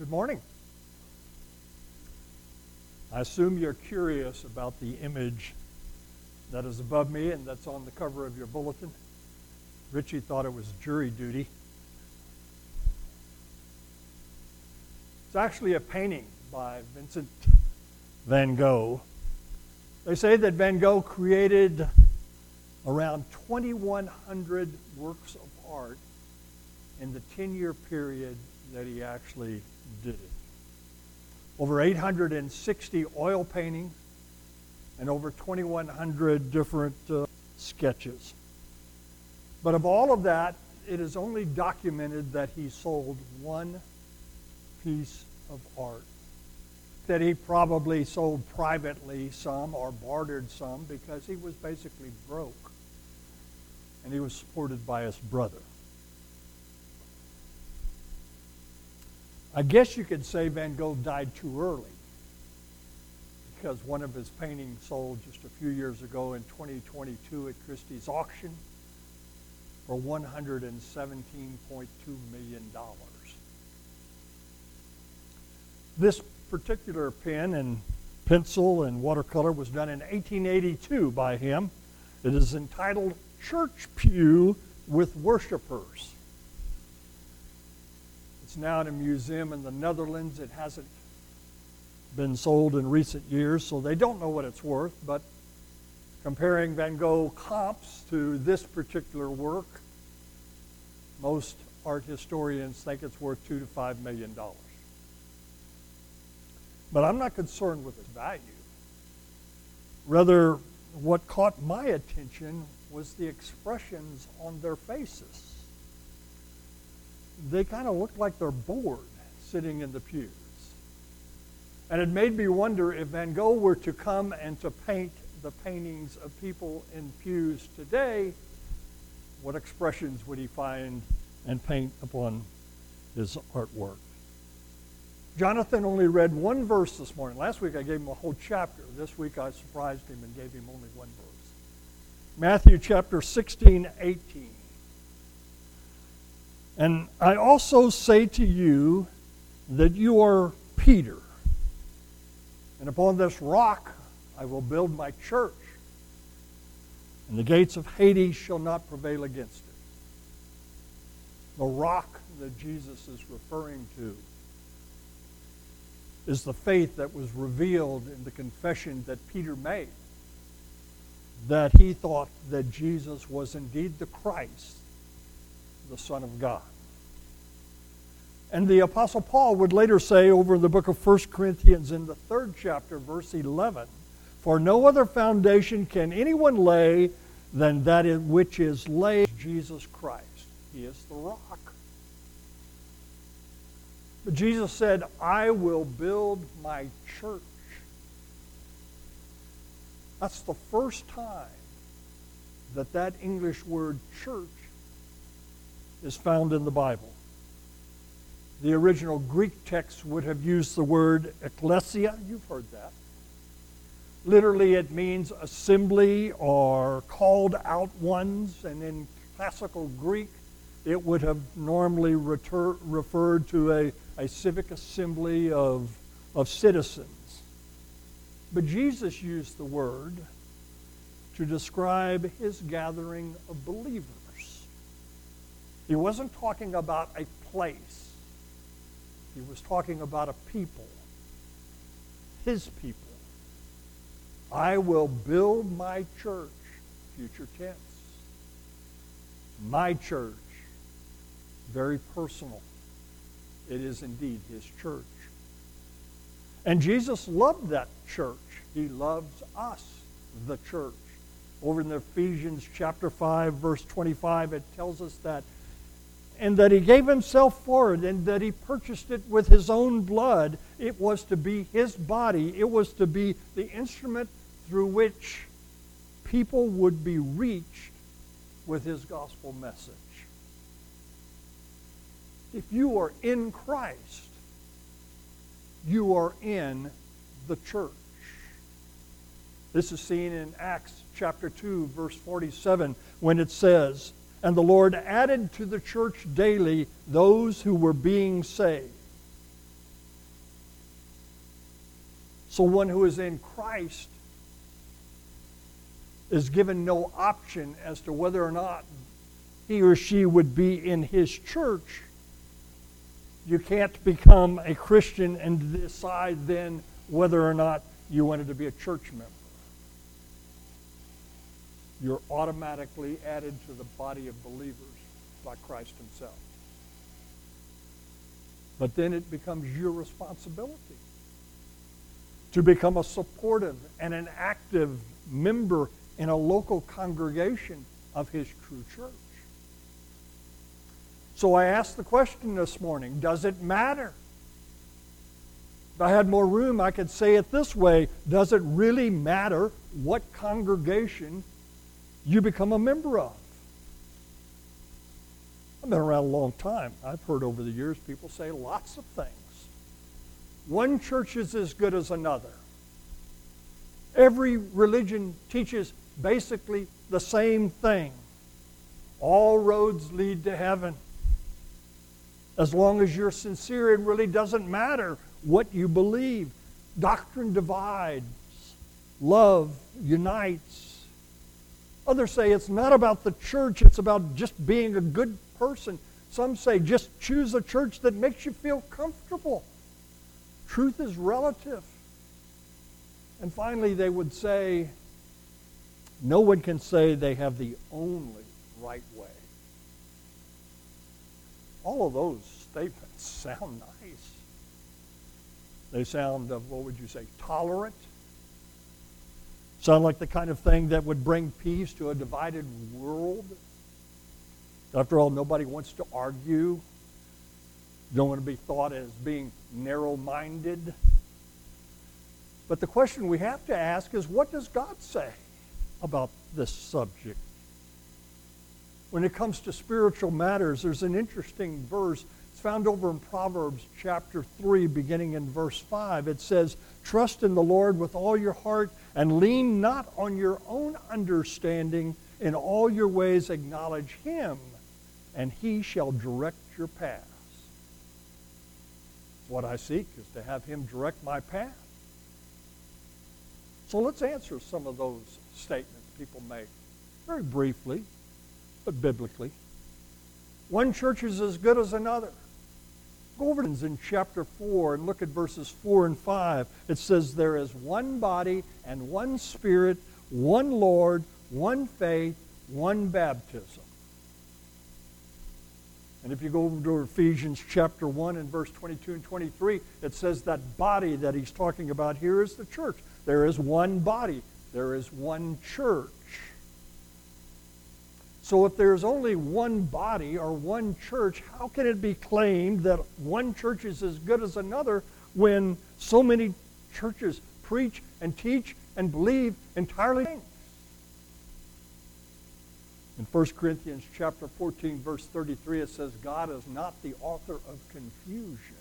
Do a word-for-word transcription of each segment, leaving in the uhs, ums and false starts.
Good morning. I assume you're curious about the image that is above me and that's on the cover of your bulletin. Richie thought it was jury duty. It's actually a painting by Vincent van Gogh. They say that Van Gogh created around twenty-one hundred works of art in the ten-year period that he actually did it. Over eight hundred sixty oil paintings and over twenty-one hundred different uh, sketches. But of all of that, it is only documented that he sold one piece of art. That he probably sold privately some or bartered some because he was basically broke. And he was supported by his brother. I guess you could say Van Gogh died too early because one of his paintings sold just a few years ago in twenty twenty-two at Christie's auction for one hundred seventeen point two million dollars. This particular pen and pencil and watercolor was done in eighteen eighty-two by him. It is entitled Church Pew with Worshipers. It's now in a museum in the Netherlands. It hasn't been sold in recent years, so they don't know what it's worth, but comparing Van Gogh comps to this particular work, most art historians think it's worth two to five million dollars. But I'm not concerned with its value. Rather, what caught my attention was the expressions on their faces. They kind of look like they're bored sitting in the pews. And it made me wonder if Van Gogh were to come and to paint the paintings of people in pews today, what expressions would he find and paint upon his artwork? Jonathan only read one verse this morning. Last week I gave him a whole chapter. This week I surprised him and gave him only one verse. Matthew chapter sixteen, eighteen. And I also say to you that you are Peter, and upon this rock I will build my church, and the gates of Hades shall not prevail against it. The rock that Jesus is referring to is the faith that was revealed in the confession that Peter made, that he thought that Jesus was indeed the Christ, the Son of God. And the Apostle Paul would later say over in the book of First Corinthians in the third chapter, verse eleven, for no other foundation can anyone lay than that in which is laid Jesus Christ. He is the rock. But Jesus said, I will build my church. That's the first time that that English word church is found in the Bible. The original Greek text would have used the word ecclesia. You've heard that. Literally, it means assembly or called out ones. And in classical Greek, it would have normally reter- referred to a, a civic assembly of, of citizens. But Jesus used the word to describe his gathering of believers. He wasn't talking about a place. He was talking about a people. His people. I will build my church, future tense. My church. Very personal. It is indeed his church. And Jesus loved that church. He loves us, the church. Over in Ephesians chapter five, verse twenty-five, it tells us that, and that he gave himself for it, and that he purchased it with his own blood. It was to be his body. It was to be the instrument through which people would be reached with his gospel message. If you are in Christ, you are in the church. This is seen in Acts chapter two, verse forty-seven, when it says, and the Lord added to the church daily those who were being saved. So one who is in Christ is given no option as to whether or not he or she would be in his church. You can't become a Christian and decide then whether or not you wanted to be a church member. You're automatically added to the body of believers by Christ himself. But then it becomes your responsibility to become a supportive and an active member in a local congregation of his true church. So I asked the question this morning, does it matter? If I had more room, I could say it this way: does it really matter what congregation you become a member of? I've been around a long time. I've heard over the years people say lots of things. One church is as good as another. Every religion teaches basically the same thing. All roads lead to heaven. As long as you're sincere, it really doesn't matter what you believe. Doctrine divides. Love unites. Others say it's not about the church, it's about just being a good person. Some say just choose a church that makes you feel comfortable. Truth is relative. And finally, they would say, no one can say they have the only right way. All of those statements sound nice. They sound, uh, what would you say, tolerant? Sound like the kind of thing that would bring peace to a divided world. After all, nobody wants to argue. You don't want to be thought as being narrow-minded. But the question we have to ask is, what does God say about this subject? When it comes to spiritual matters, there's an interesting verse. It's found over in Proverbs chapter three, beginning in verse five. It says, "Trust in the Lord with all your heart and lean not on your own understanding. In all your ways acknowledge him, and he shall direct your paths." What I seek is to have him direct my path. So let's answer some of those statements people make very briefly, but biblically. One church is as good as another. Go over in chapter four and look at verses four and five. It says, "There is one body and one Spirit, one Lord, one faith, one baptism." And if you go over to Ephesians chapter one and verse twenty-two and twenty-three, it says that body that he's talking about here is the church. There is one body. There is one church. So if there's only one body or one church, how can it be claimed that one church is as good as another when so many churches preach and teach and believe entirely things? In First Corinthians chapter fourteen, verse thirty-three, it says, "God is not the author of confusion."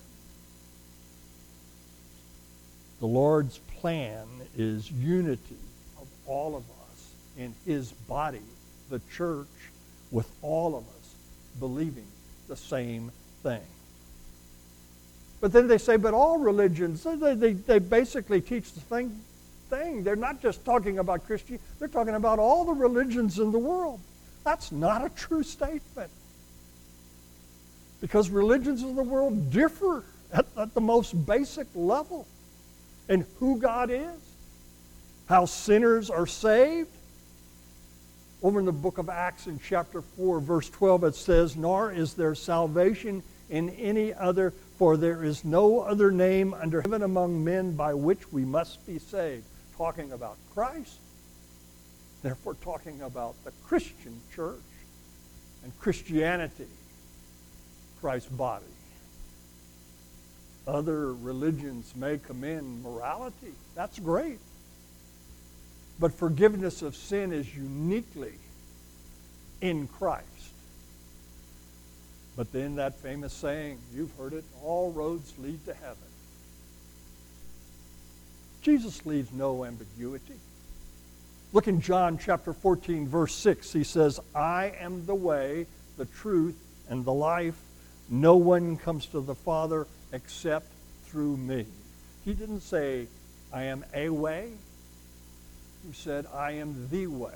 The Lord's plan is unity of all of us in his body, the church, with all of us believing the same thing. But then they say, but all religions, they, they, they basically teach the same thing. They're not just talking about Christianity, they're talking about all the religions in the world. That's not a true statement. Because religions in the world differ at, at the most basic level in who God is, how sinners are saved. Over in the book of Acts in chapter four, verse twelve, it says, "Nor is there salvation in any other, for there is no other name under heaven among men by which we must be saved." Talking about Christ. Therefore, talking about the Christian church and Christianity, Christ's body. Other religions may commend morality. That's great. But forgiveness of sin is uniquely in Christ. But then that famous saying, you've heard it, all roads lead to heaven. Jesus leaves no ambiguity. Look in John chapter fourteen, verse six. He says, "I am the way, the truth, and the life. No one comes to the Father except through me." He didn't say I am a way. He said, I am the way.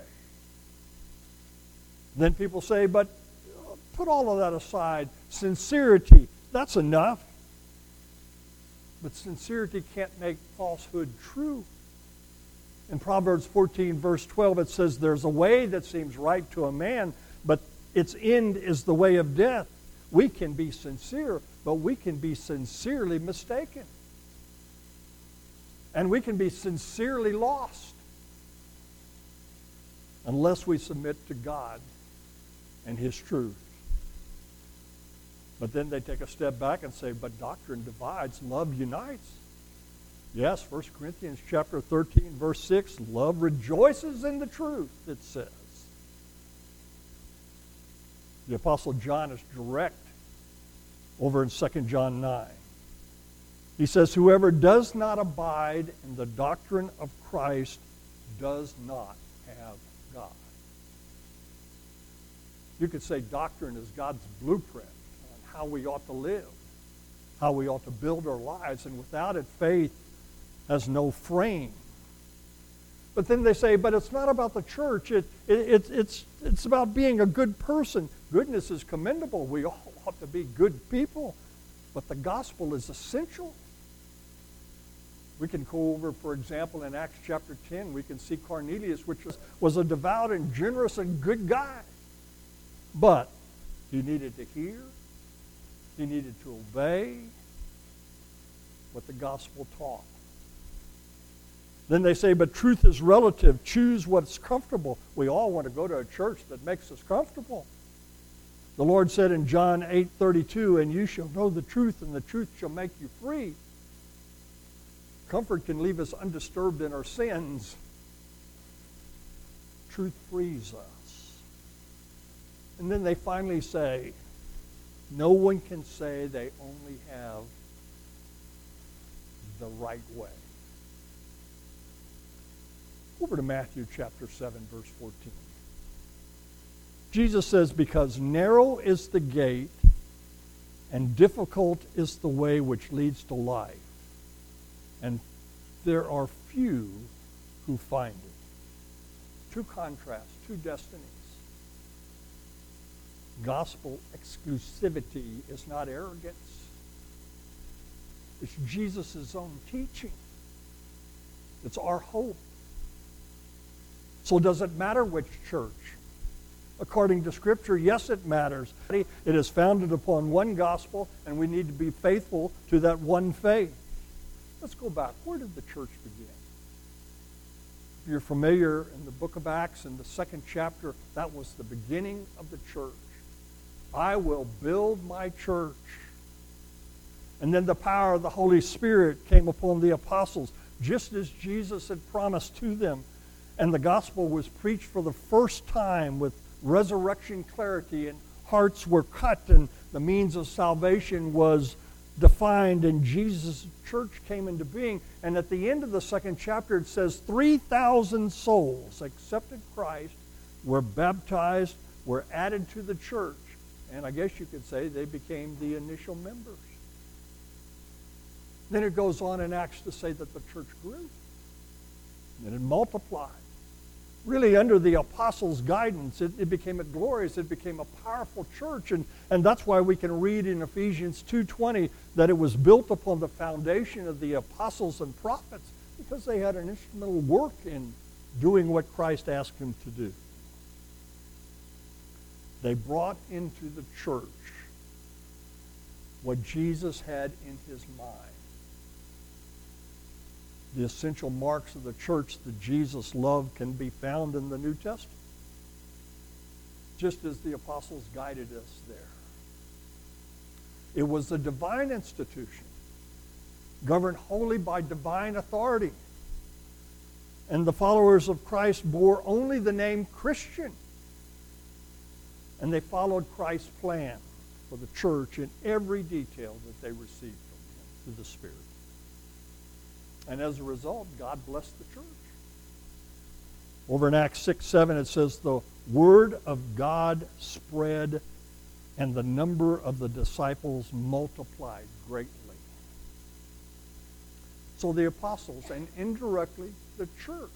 Then people say, but put all of that aside. Sincerity, that's enough. But sincerity can't make falsehood true. In Proverbs fourteen, verse twelve, it says, there's a way that seems right to a man, but its end is the way of death. We can be sincere, but we can be sincerely mistaken. And we can be sincerely lost unless we submit to God and His truth. But then they take a step back and say, but doctrine divides, love unites. Yes, First Corinthians chapter thirteen, verse six, love rejoices in the truth, it says. The Apostle John is direct over in Second John nine. He says, whoever does not abide in the doctrine of Christ does not have God. You could say doctrine is God's blueprint on how we ought to live, how we ought to build our lives, and without it, faith has no frame. But then they say, but it's not about the church. It, it, it, it's, it's about being a good person. Goodness is commendable. We all ought to be good people. But the gospel is essential. We can go over, for example, in Acts chapter ten, we can see Cornelius, which was, was a devout and generous and good guy. But he needed to hear. He needed to obey what the gospel taught. Then they say, but truth is relative. Choose what's comfortable. We all want to go to a church that makes us comfortable. The Lord said in John eight thirty-two, and you shall know the truth, and the truth shall make you free. Comfort can leave us undisturbed in our sins. Truth frees us. And then they finally say, no one can say they only have the right way. Over to Matthew chapter seven, verse fourteen. Jesus says, because narrow is the gate and difficult is the way which leads to life, and there are few who find it. Two contrasts, two destinies. Gospel exclusivity is not arrogance. It's Jesus' own teaching. It's our hope. So does it matter which church? According to Scripture, yes, it matters. It is founded upon one gospel, and we need to be faithful to that one faith. Let's go back. Where did the church begin? If you're familiar in the book of Acts, in the second chapter, that was the beginning of the church. I will build my church. And then the power of the Holy Spirit came upon the apostles, just as Jesus had promised to them. And the gospel was preached for the first time with resurrection clarity, and hearts were cut, and the means of salvation was defined, and Jesus' church came into being. And at the end of the second chapter, it says three thousand souls accepted Christ, were baptized, were added to the church, and I guess you could say they became the initial members. Then it goes on in Acts to say that the church grew, and it multiplied. Really, under the apostles' guidance, it, it became a glorious, it became a powerful church. And, and that's why we can read in Ephesians two twenty that it was built upon the foundation of the apostles and prophets, because they had an instrumental work in doing what Christ asked them to do. They brought into the church what Jesus had in his mind. The essential marks of the church that Jesus loved can be found in the New Testament, just as the apostles guided us there. It was a divine institution, governed wholly by divine authority. And the followers of Christ bore only the name Christian. And they followed Christ's plan for the church in every detail that they received from him through the Spirit. And as a result, God blessed the church. Over in Acts six seven, it says, the word of God spread, and the number of the disciples multiplied greatly. So the apostles, and indirectly the church,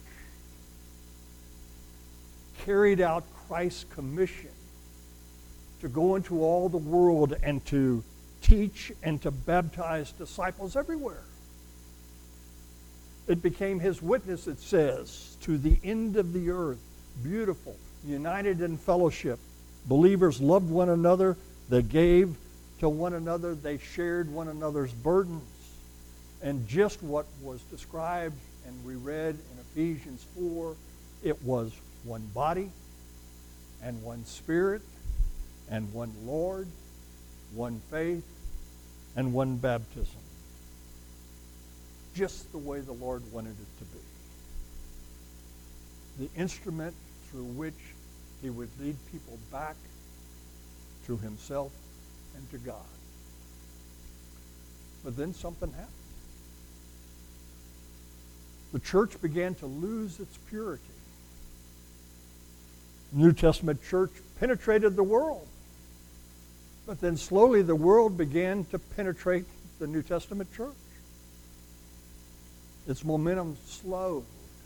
carried out Christ's commission to go into all the world and to teach and to baptize disciples everywhere. It became his witness, it says, to the end of the earth. Beautiful, united in fellowship. Believers loved one another. They gave to one another. They shared one another's burdens. And just what was described and we read in Ephesians four, it was one body and one Spirit and one Lord, one faith, and one baptism. Just the way the Lord wanted it to be. The instrument through which he would lead people back to himself and to God. But then something happened. The church began to lose its purity. The New Testament church penetrated the world. But then slowly the world began to penetrate the New Testament church. Its momentum slowed.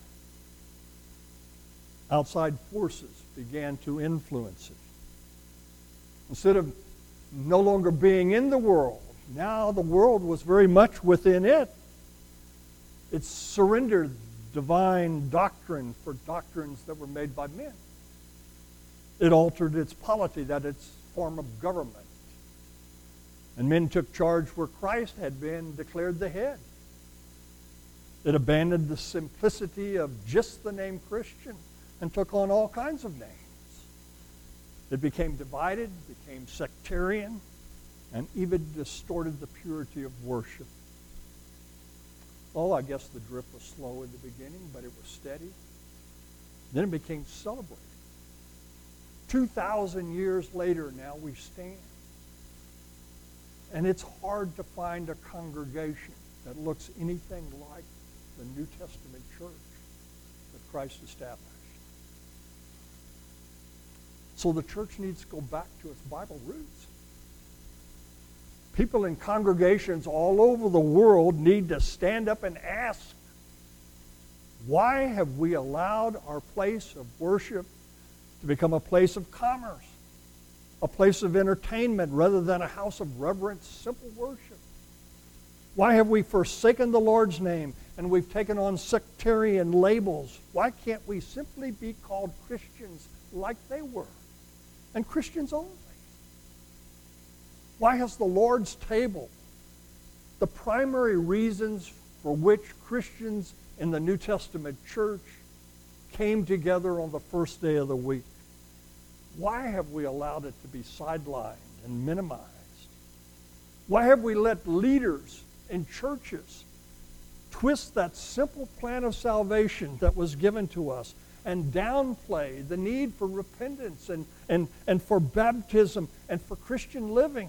Outside forces began to influence it. Instead of no longer being in the world, now the world was very much within it. It surrendered divine doctrine for doctrines that were made by men. It altered its polity, that its form of government. And men took charge where Christ had been declared the head. It abandoned the simplicity of just the name Christian and took on all kinds of names. It became divided, became sectarian, and even distorted the purity of worship. Oh, I guess the drift was slow in the beginning, but it was steady. Then it became celebrated. Two thousand years later, now we stand. And it's hard to find a congregation that looks anything like the New Testament church that Christ established. So the church needs to go back to its Bible roots. People in congregations all over the world need to stand up and ask, why have we allowed our place of worship to become a place of commerce, a place of entertainment rather than a house of reverence, simple worship? Why have we forsaken the Lord's name and we've taken on sectarian labels? Why can't we simply be called Christians like they were, and Christians only? Why has the Lord's table, the primary reasons for which Christians in the New Testament church came together on the first day of the week, why have we allowed it to be sidelined and minimized? Why have we let leaders in churches twist that simple plan of salvation that was given to us and downplay the need for repentance and, and, and for baptism and for Christian living?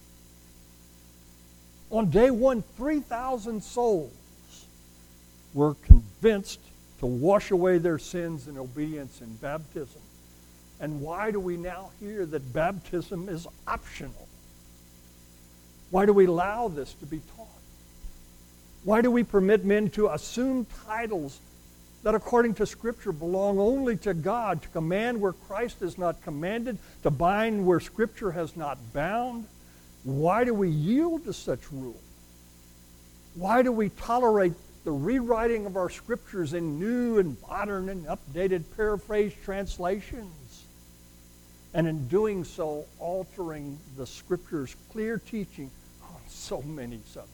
On day one, three thousand souls were convinced to wash away their sins in obedience in baptism. And why do we now hear that baptism is optional? Why do we allow this to be taught? Why do we permit men to assume titles that according to Scripture belong only to God, to command where Christ has not commanded, to bind where Scripture has not bound? Why do we yield to such rule? Why do we tolerate the rewriting of our Scriptures in new and modern and updated paraphrased translations? And in doing so, altering the Scripture's clear teaching on so many subjects.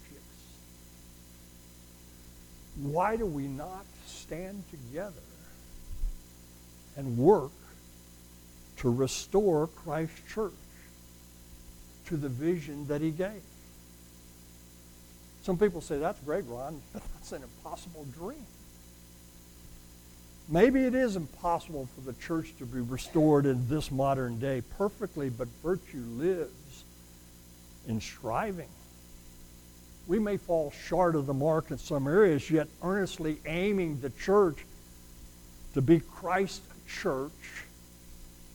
Why do we not stand together and work to restore Christ's church to the vision that he gave? Some people say, that's great, Ron, but that's an impossible dream. Maybe it is impossible for the church to be restored in this modern day perfectly, but virtue lives in striving. We may fall short of the mark in some areas, yet earnestly aiming the church to be Christ's church.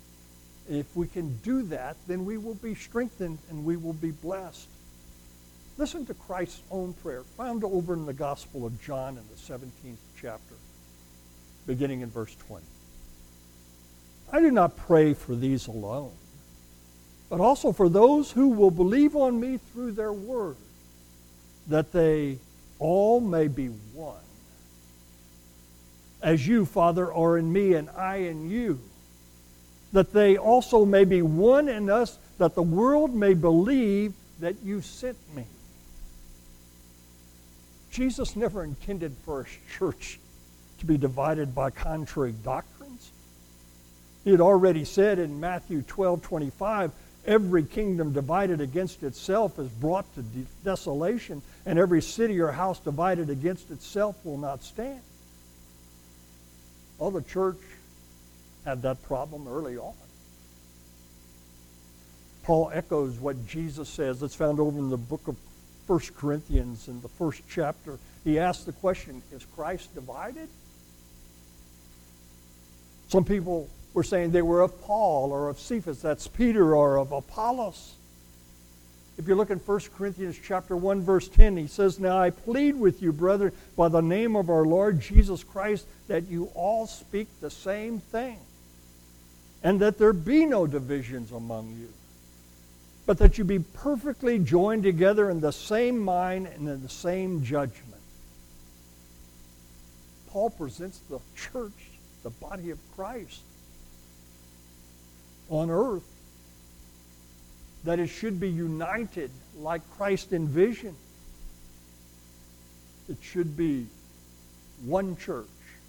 If we can do that, then we will be strengthened and we will be blessed. Listen to Christ's own prayer, found over in the Gospel of John in the seventeenth chapter, beginning in verse twenty. I do not pray for these alone, but also for those who will believe on me through their word, that they all may be one. As you, Father, are in me and I in you, that they also may be one in us, that the world may believe that you sent me. Jesus never intended for his church to be divided by contrary doctrines. He had already said in Matthew twelve twenty-five, every kingdom divided against itself is brought to de- desolation, and every city or house divided against itself will not stand. Well, the church had that problem early on. Paul echoes what Jesus says. It's found over in the book of First Corinthians in the first chapter. He asks the question, is Christ divided? Some people were saying they were of Paul or of Cephas, that's Peter, or of Apollos. If you look in First Corinthians chapter one, verse ten, he says, now I plead with you, brethren, by the name of our Lord Jesus Christ, that you all speak the same thing, and that there be no divisions among you, but that you be perfectly joined together in the same mind and in the same judgment. Paul presents the church, the body of Christ, on earth, that it should be united like Christ envisioned. It should be one church.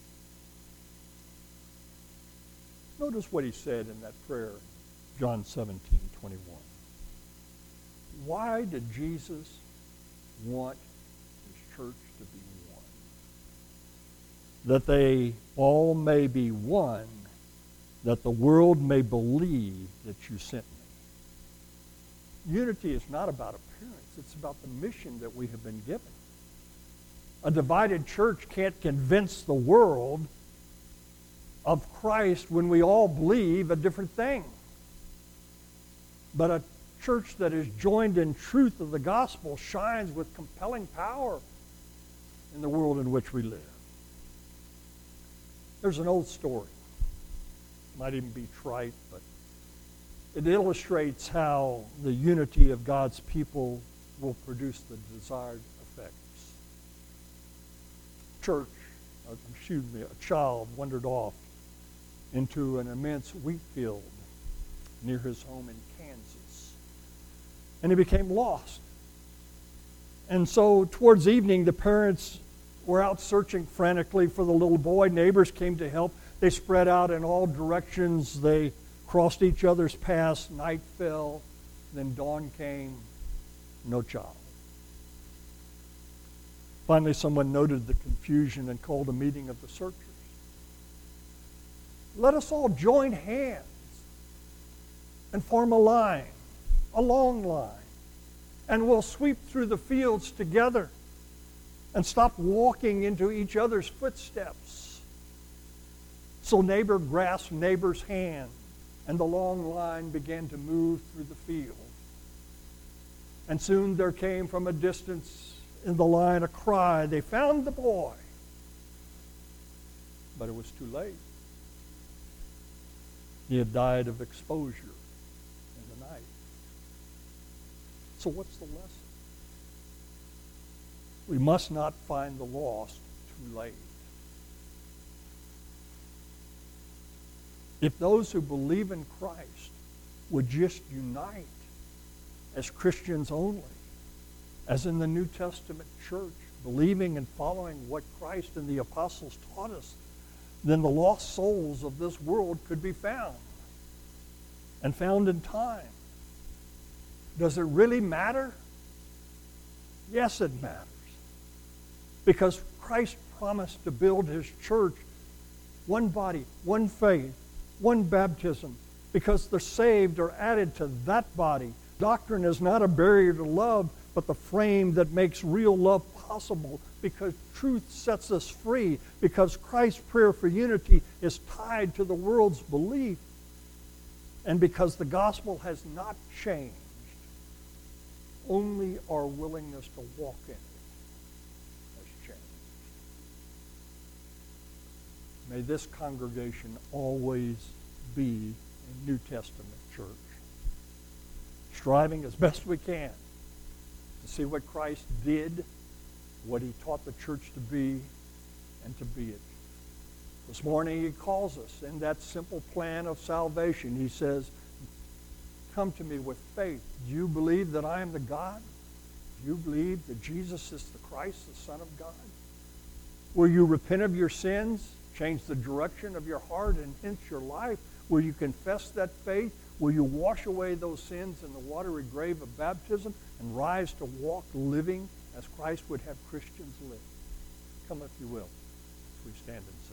Notice what he said in that prayer, John seventeen twenty-one. Why did Jesus want his church to be one? That they all may be one, that the world may believe that you sent me. Unity is not about appearance. It's about the mission that we have been given. A divided church can't convince the world of Christ when we all believe a different thing. But a church that is joined in truth of the gospel shines with compelling power in the world in which we live. There's an old story. It might even be trite, but it illustrates how the unity of God's people will produce the desired effects. Church, uh, excuse me, a child wandered off into an immense wheat field near his home in Kansas. And he became lost. And so towards evening, the parents were out searching frantically for the little boy. Neighbors came to help. They spread out in all directions. They crossed each other's paths. Night fell. Then dawn came. No child. Finally, someone noted the confusion and called a meeting of the searchers. Let us all join hands and form a line, a long line, and we'll sweep through the fields together and stop walking into each other's footsteps. So neighbor grasped neighbor's hand, and the long line began to move through the field. And soon there came from a distance in the line a cry, they found the boy. But it was too late. He had died of exposure in the night. So what's the lesson? We must not find the lost too late. If those who believe in Christ would just unite as Christians only, as in the New Testament church, believing and following what Christ and the apostles taught us, then the lost souls of this world could be found, and found in time. Does it really matter? Yes, it matters. Because Christ promised to build his church, one body, one faith, one baptism, because the saved are added to that body. Doctrine is not a barrier to love, but the frame that makes real love possible, because truth sets us free, because Christ's prayer for unity is tied to the world's belief, and because the gospel has not changed only our willingness to walk in it has changed. May this congregation always be a New Testament church, striving as best we can to see what Christ did, what he taught the church to be, and to be it. This morning he calls us in that simple plan of salvation. He says, come to me with faith. Do you believe that I am the God? Do you believe that Jesus is the Christ, the Son of God? Will you repent of your sins, change the direction of your heart and hence your life? Will you confess that faith? Will you wash away those sins in the watery grave of baptism and rise to walk living as Christ would have Christians live? Come if you will, as we stand and